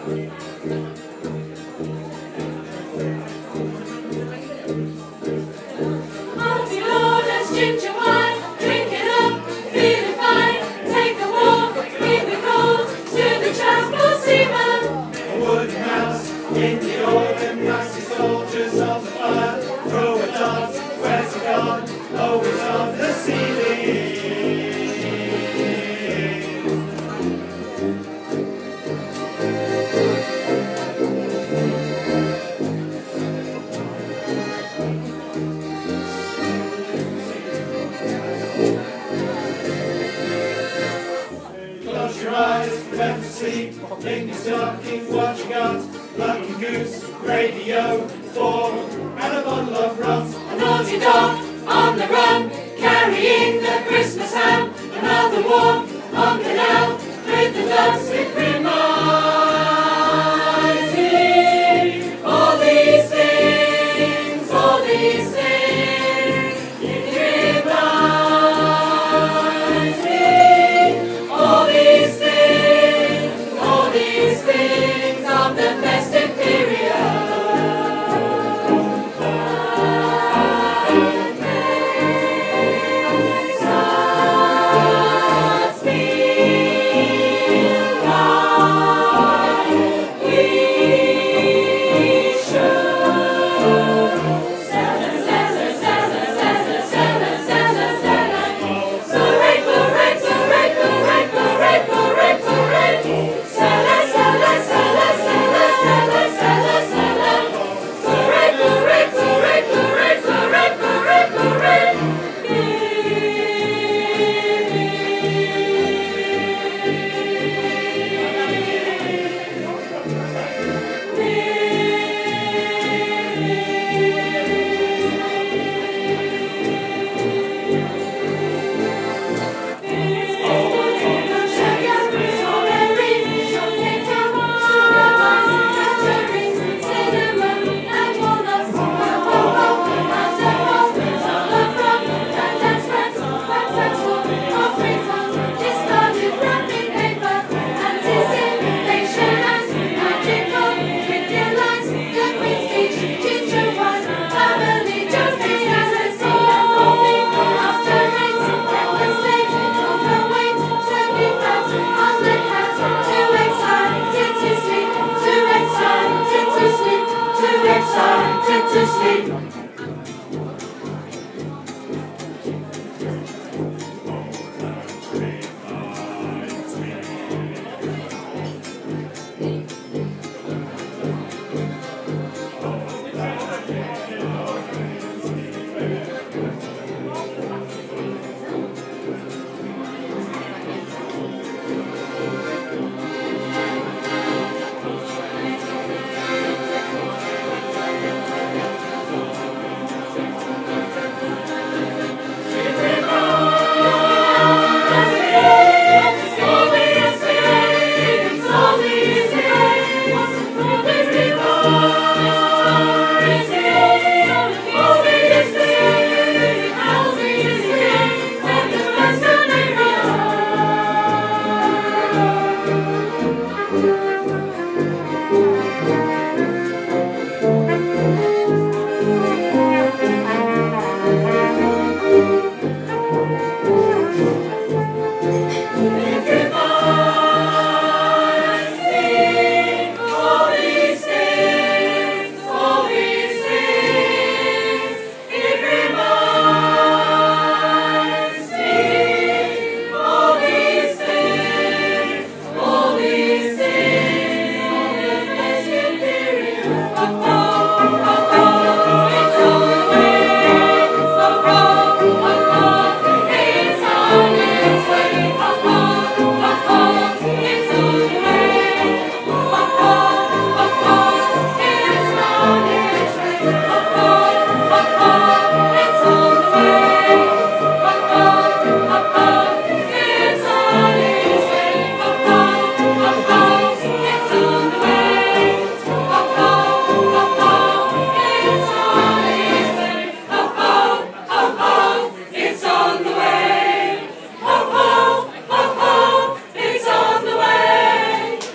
Auntie Lorna's ginger wine, drink it up, feeling fine. Take a walk, keep it cold, to the chapel seaman. A wooden mouse in the autumn, nasty soldiers on the fire. Throw a dart, where's he gone? Oh, it's on the ceiling. Close your eyes, remember to sleep. In your stocking, what you got? Lucky goose, radio, four, and a bottle of rum. A naughty dog on the run, carrying the Christmas ham. Another walk on canal with the ducks it reminds me. All these things, it reminds me. All these things of the festive period. Excited to sleep.